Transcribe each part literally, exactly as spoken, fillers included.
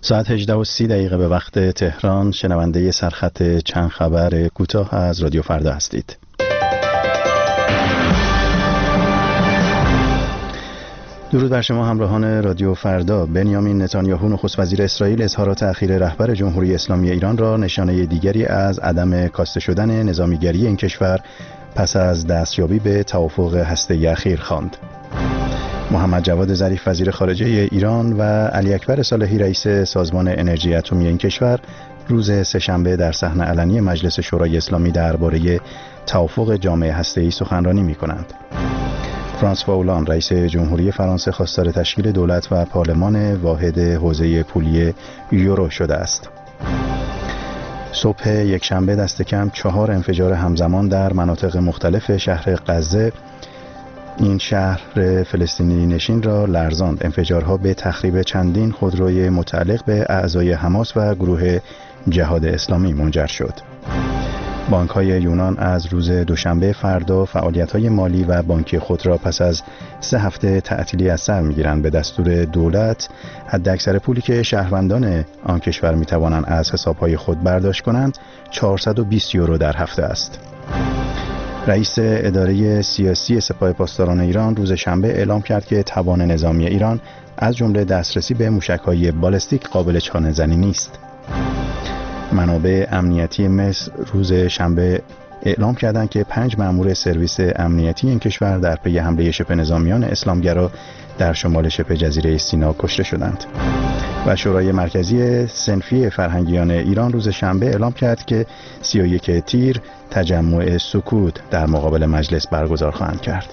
ساعت هجده و سی دقیقه به وقت تهران. شنونده سرخط چند خبر کوتاه از رادیو فردا هستید. درود بر شما همراهان رادیو فردا. بنیامین نتانیاهو نخست وزیر اسرائیل اظهارات اخیر رهبر جمهوری اسلامی ایران را نشانه دیگری از عدم کاسته شدن نظامیگری این کشور پس از دستیابی به توافق هسته‌ای اخیر خواند. محمد جواد ظریف وزیر خارجه ایران و علی اکبر صالحی رئیس سازمان انرژی اتمی این کشور روز سه‌شنبه در صحن علنی مجلس شورای اسلامی درباره توافق جامع هسته‌ای سخنرانی می‌کنند. فرانسوا اولان رئیس جمهوری فرانسه خواستار تشکیل دولت و پارلمان واحد حوزه پولی یورو شده است. صبح یکشنبه دست کم چهار انفجار همزمان در مناطق مختلف شهر غزه، این شهر فلسطینی نشین را لرزاند. انفجارها به تخریب چندین خودروی متعلق به اعضای حماس و گروه جهاد اسلامی منجر شد. بانک‌های یونان از روز دوشنبه فردا فعالیت‌های مالی و بانکی خود را پس از سه هفته تعطیلی از سر می‌گیرند. به دستور دولت حداکثر پولی که شهروندان آن کشور می‌توانند از حساب‌های خود برداشت کنند چهارصد و بیست یورو در هفته است. رئیس اداره سیاسی سپاه پاسداران ایران روز شنبه اعلام کرد که توان نظامی ایران از جمله دسترسی به موشک‌های بالستیک قابل چانه‌زنی نیست. منابع امنیتی مصر روز شنبه اعلام کردند که پنج مأمور سرویس امنیتی این کشور در پی حمله شبه نظامیان اسلامگرا در شمال شبه جزیره سینا کشته شدند. و شورای مرکزی صنفی فرهنگیان ایران روز شنبه اعلام کرد که سی و یک تیر تجمع سکوت در مقابل مجلس برگزار خواهند کرد.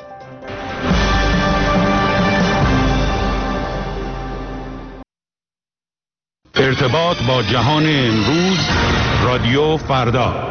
ارتباط با جهان امروز، رادیو فردا.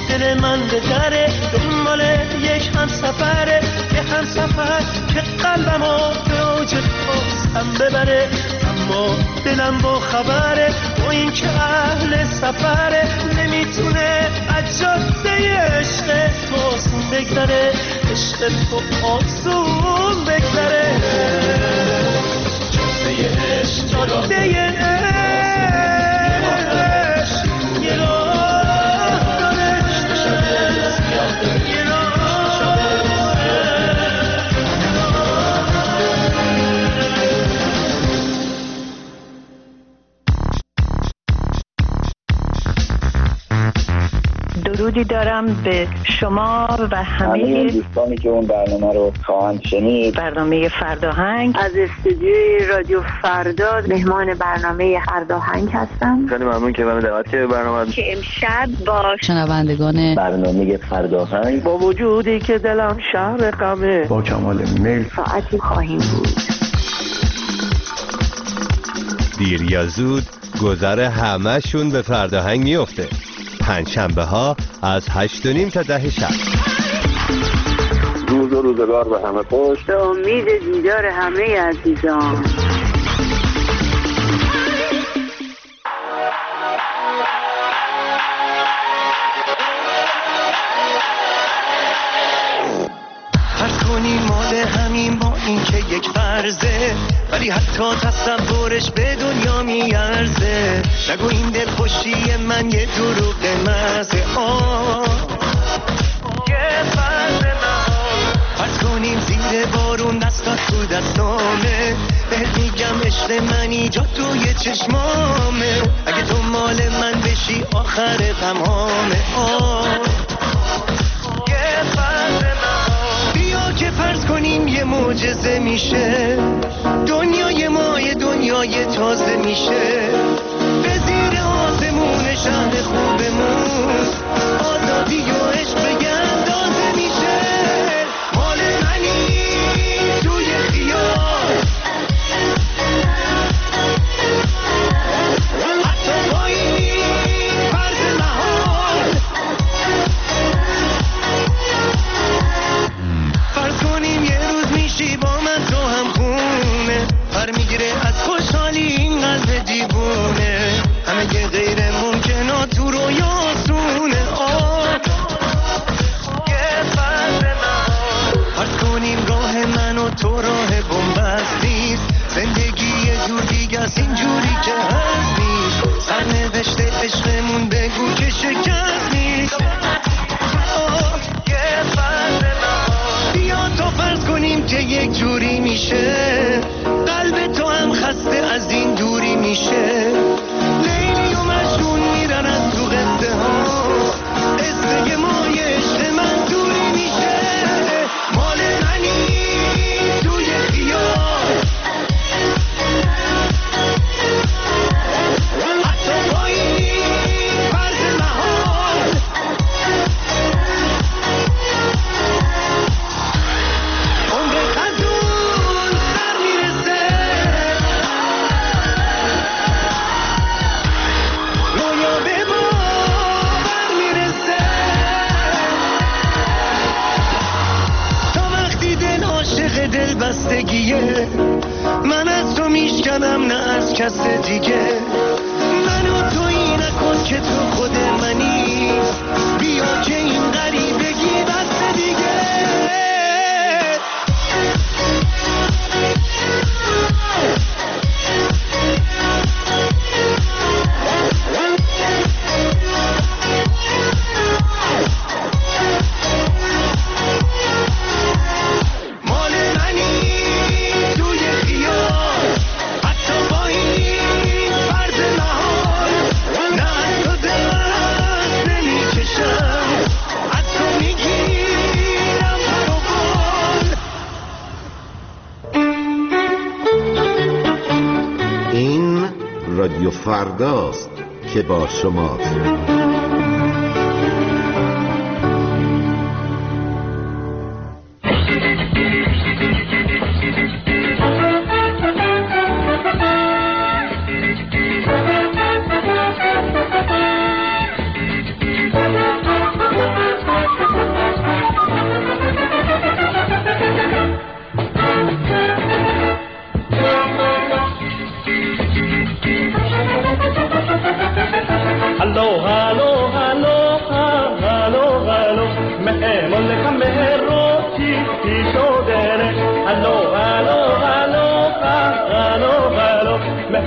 دل من به دره دنبال یک هم سفره، یه هم سفر که قلبمو دوج پستم ببره. اما دلم با خبره با این که اهل سفره، نمیتونه از جاده عشق تو بگذره، عشق تو آسون بگذره. جاده عشق جاده عشق یه راه داره، یه راه درودی دارم به شما و همه دوستانی که اون برنامه رو خواهند شنید. برنامه فرداهنگ از استودیوی رادیو فردا مهمان برنامه فرداهنگ هستم. خیلی ممنون که منو دعوت کردید برنامه که امشب با شنوندگان برنامه فرداهنگ با وجودی که دلم شهر غمه با کمال میل ساعتی خواهیم بود. دیر یا زود گذر همه‌شون به فرداهنگ میفته. پنجشنبه ها از هشت و نیم تا ده شب. روز و روزگار به همه خوش. به امید دیدار همه عزیزان. فرض کنیم مال همین با این که یک فرضه، ولی حتی تصورش به دنیا میارزه. نگو این دل خوشی من یه دروغ محضه. آه یه فرض نهان. فرض کنیم زیر بارون دستات تو دستامه، بهت میگم عشق من ایجاد توی چشمامه. اگه تو مال من بشی آخر غمامه. آه یه فرض نهان. بیا که فرض کنیم یه معجزه میشه، دنیای ما یه دنیای تازه میشه. به زیر آسمون شهر خوبمون آزادی و عشق به اندازه میشه. مال منی توی خیال، حتی با این فرض محال. فرض کنیم یه روز میشی با من تو هم خونه، پر میگیره از خوشحالی این قلب دیوونه. همه یه غیر ممکنه تو رویاسونه. آه یه فرض نهان. فرض کنیم راه من و تو راه بنبست نیست، زندگی یه جور دیگه است اینجوری که هست نیست. سرنوشت عشقمون بگو که شکست نیست. آه یه فرض نهان. بیا تو فرض کنیم که یک جوری میشه، قلب تو هم خسته از این دوری میشه. لیلی و مجنون میرن از تو قصه ها، قصه مای عشق من دوری میشه. مال منی توی خیال، حتی با این فرض محال. عمر خزون سر میرسه، رویا به باور میرسه. تا وقتی دل عاشق دل بستگیه، من از تو میشکنم نه از کس دیگه. منو تویی نکن که تو خود منی، بیا که این غریبگی بس دیگه. مال منی توی خیال، حتی با این فرض محال. نه از تو دست نمیکشم، از تو میگیرم پر و بال. این رادیو فرداست که با شماست.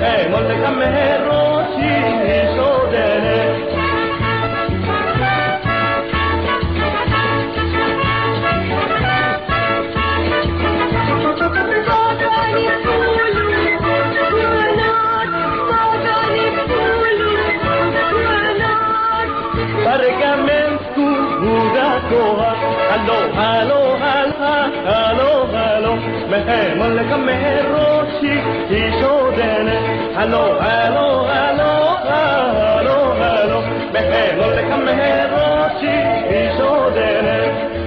مهمال کمه روشی شدنه Hello, hello, hello, hello, hello. مهمال کمه روشی شدنه. Hello, hello, hello, hello, hello. مهمال کمه روشی شدنه.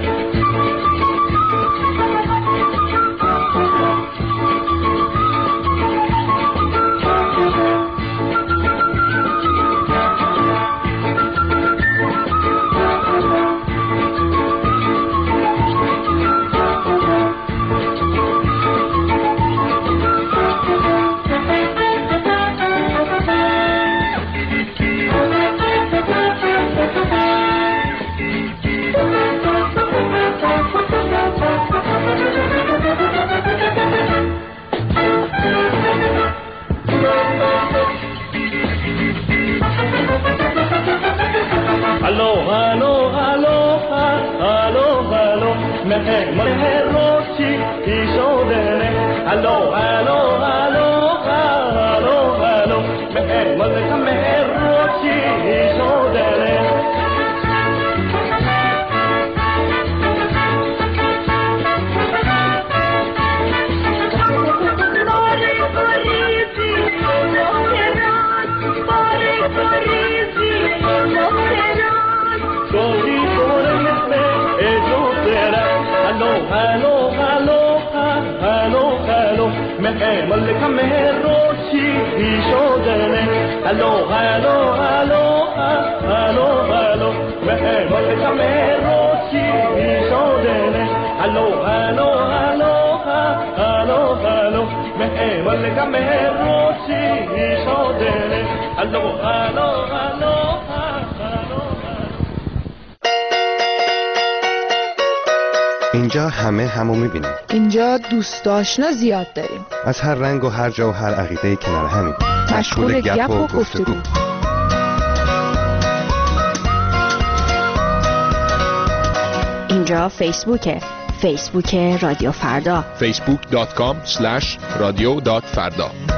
Hello, hello, hello, hello, hello. مهمال روشی شدنه. Hello, hello, hello, hello, hello. مهمال کمه روشی شدنه. Hello, hello, hello, hello. مهمال کمه روشی شدنه. Hello, hello, hello, hello, hello. مهمال کمه روشی شدنه. Hello, hello, hello, hello, hello. مهمال کمه روشی شدنه. Hello, hello, hello. اینجا همه همو میبینیم. اینجا دوست آشنا زیاد داریم. از هر رنگ و هر جا و هر عقیده کنار همیم. مشغول گپ و گفتگو. اینجا فیسبوکه. فیسبوک رادیو فردا. فیسبوک دات کام اسلش رادیو دات فردا.